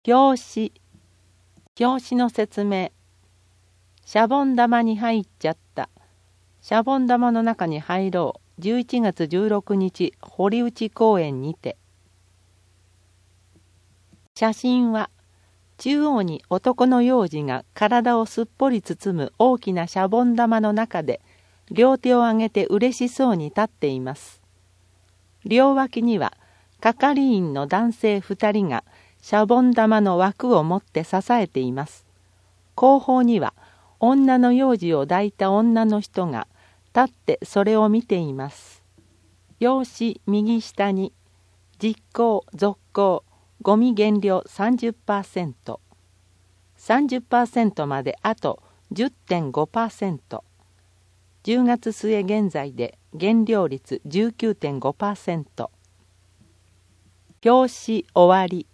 表紙の説明。シャボン玉に入っちゃった。シャボン玉の中に入ろう。11月16日、堀内公園にて。写真は、中央に男の幼児が体をすっぽり包む大きなシャボン玉の中で、両手を上げて嬉しそうに立っています。両脇には、係員の男性2人が、シャボン玉の枠を持って支えています。後方には女の幼児を抱いた女の人が立ってそれを見ています。用紙右下に実行続行ゴミ減量 30%、30% まであと 10.5%、10月末現在で減量率 19.5%。表紙終わり。